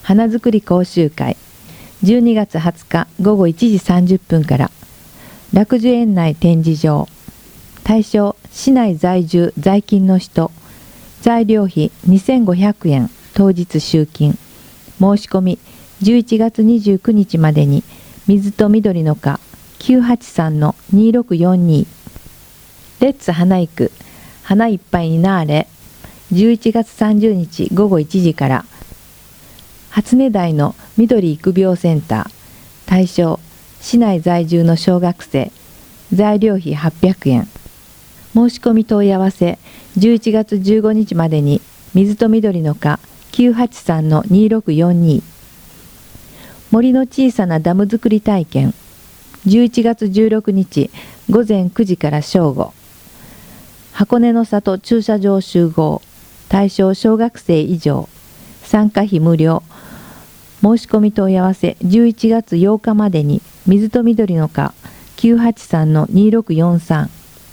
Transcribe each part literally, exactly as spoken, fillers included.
花づくり講習会じゅうにがつはつかごごいちじさんじゅっぷんから楽寿園内展示場対象市内在住在勤の人材料費にせんごひゃくえん当日集金申し込みじゅういちがつにじゅうくにちまでに水と緑の課 きゅうはちさんのにろくよんに レッツ花育花いっぱいになーれじゅういちがつさんじゅうにちごごいちじから初音台の緑育苗センター対象市内在住の小学生材料費はっぴゃくえん申し込み問い合わせじゅういちがつじゅうごにちまでに水と緑の課 きゅうはちさんのにろくよんに 森の小さなダム作り体験じゅういちがつじゅうろくにちごぜんくじから正午箱根の里駐車場集合対象小学生以上参加費無料申し込み問い合わせじゅういちがつようかまでに水と緑の課 きゅうはちさんのにろくよんさん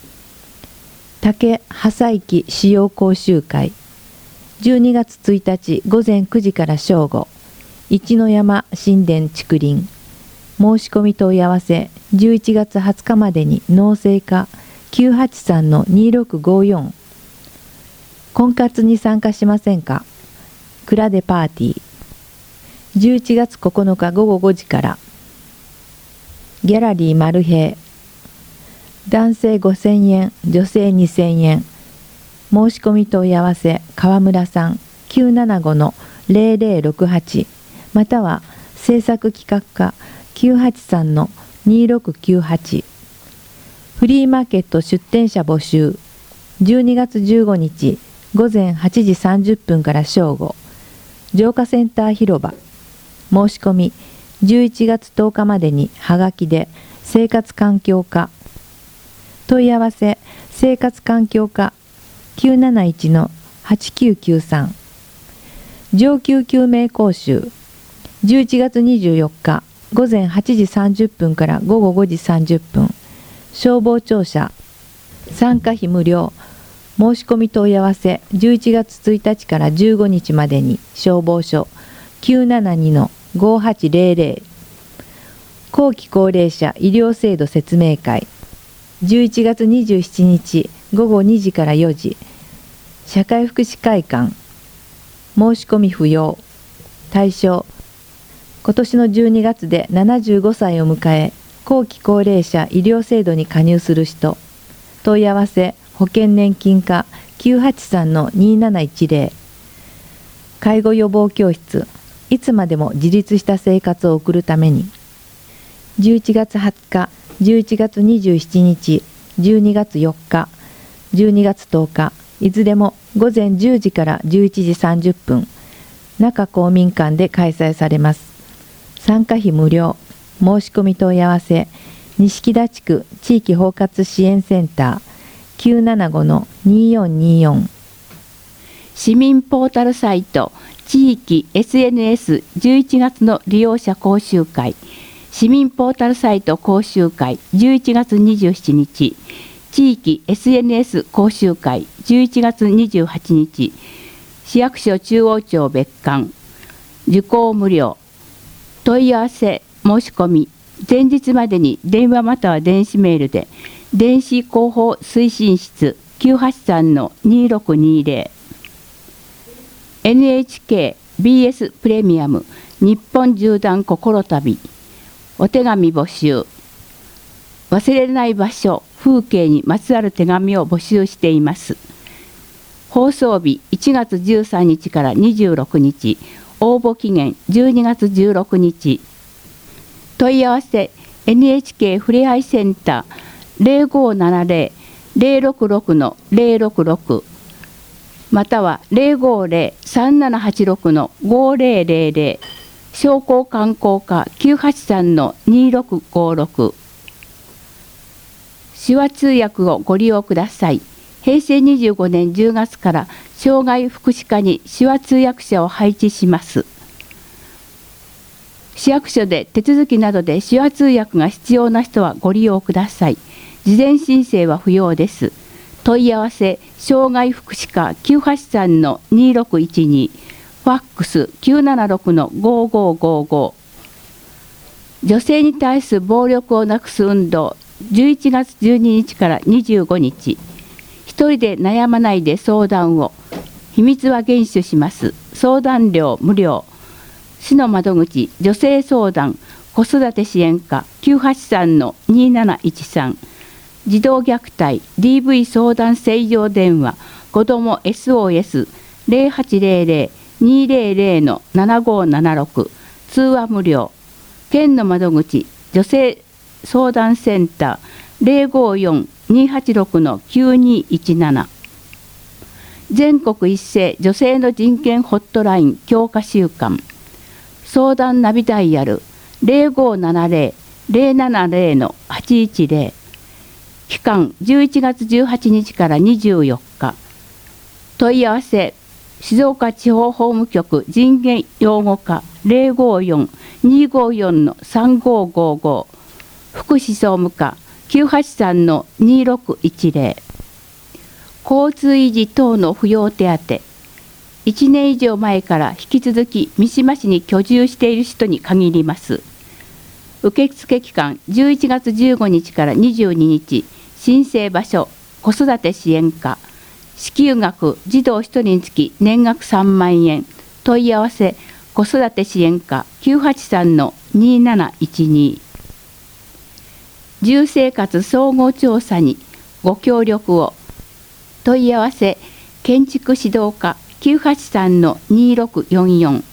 竹破砕機使用講習会じゅうにがつついたちごぜんくじから正午一の山神殿竹林申し込み問い合わせじゅういちがつはつかまでに農政課 きゅうはちさんのにろくごよん 婚活に参加しませんか蔵でパーティーじゅういちがつここのかごごごじからギャラリーマルヘイ男性ごせんえん女性にせんえん申し込み問い合わせ川村さん きゅうななごのぜろぜろろくはち または制作企画課 きゅうはちさんのにろくきゅうはち フリーマーケット出店者募集じゅうにがつじゅうごにちごぜんはちじさんじゅっぷんから正午浄化センター広場申し込みじゅういちがつとおかまでにはがきで生活環境課問い合わせ生活環境課 きゅうなないちのはちきゅうきゅうさん 上級救命講習じゅういちがつにじゅうよっかごぜんはちじさんじゅっぷんからごごごじさんじゅっぷん消防庁舎参加費無料申し込み問い合わせじゅういちがつついたちからじゅうごにちまでに消防署 きゅうななにのごはちぜろぜろ 後期高齢者医療制度説明会じゅういちがつにじゅうしちにちごごにじからよじ社会福祉会館申し込み不要対象今年のじゅうにがつでななじゅうごさいを迎え後期高齢者医療制度に加入する人問い合わせ保険年金課 きゅうはちさんのになないちぜろ 介護予防教室いつまでも自立した生活を送るためにじゅういちがつはつかじゅういちがつにじゅうしちにちじゅうにがつよっかじゅうにがつとおかいずれもごぜんじゅうじからじゅういちじさんじゅっぷん中公民館で開催されます。参加費無料申し込み問い合わせ錦田地区地域包括支援センター きゅうななごのによんによん市民ポータルサイト地域 エスエヌエスじゅういちがつの利用者講習会市民ポータルサイト講習会じゅういちがつにじゅうしちにち地域 エスエヌエス 講習会じゅういちがつにじゅうはちにち市役所中央庁別館受講無料問い合わせ申し込み前日までに電話または電子メールで電子広報推進室 きゅうはちさんのにろくにぜろ エヌエイチケー ビーエス プレミアム日本縦断心旅お手紙募集忘れない場所風景にまつわる手紙を募集しています。放送日いちがつじゅうさんにちからにじゅうろくにち応募期限じゅうにがつじゅうろくにち問い合わせ エヌエイチケー ふれあいセンター ぜろごななぜろ ぜろろくろくのぜろろくろくまたは ぜろごぜろ さんななはちろくのごぜろぜろぜろ 商工観光課 きゅうはちさんのにろくごろく 手話通訳をご利用ください。へいせいにじゅうごねんじゅうがつから障害福祉課に手話通訳者を配置します。市役所で手続きなどで手話通訳が必要な人はご利用ください。事前申請は不要です。問い合わせ障害福祉課 きゅうはちさんのにろくいちにファックス きゅうななろくのごごごご。女性に対する暴力をなくす運動、じゅういちがつじゅうににちからにじゅうごにち。一人で悩まないで相談を。秘密は厳守します。相談料無料。市の窓口、女性相談、子育て支援課 きゅうはちさんのになないちさん。児童虐待 ディーブイ 相談正常電話、子ども エスオーエス ゼロはちゼロゼロにゼロゼロのななごななろく。通話無料。県の窓口、女性相談センター ゼロごよんにはちろくのきゅうにいちなな。全国一斉女性の人権ホットライン強化週間。相談ナビダイヤル ゼロごななゼロ ゼロななゼロのはちいちゼロ。期間じゅういちがつじゅうはちにちからにじゅうよっか。問い合わせ静岡地方法務局人権擁護課 ゼロごよんにごよんのさんごごご。福祉総務課 きゅうはちさんのにろくいちゼロ。交通維持等の扶養手当。いちねん以上前から引き続き三島市に居住している人に限ります。受付期間じゅういちがつじゅうごにちからにじゅうににち。申請場所子育て支援課。支給額児童ひとりにつき年額さんまんえん。問い合わせ子育て支援課 きゅうはちさんのになないちに。住生活総合調査にご協力を。問い合わせ建築指導課 きゅうはちさんのにろくよんよん。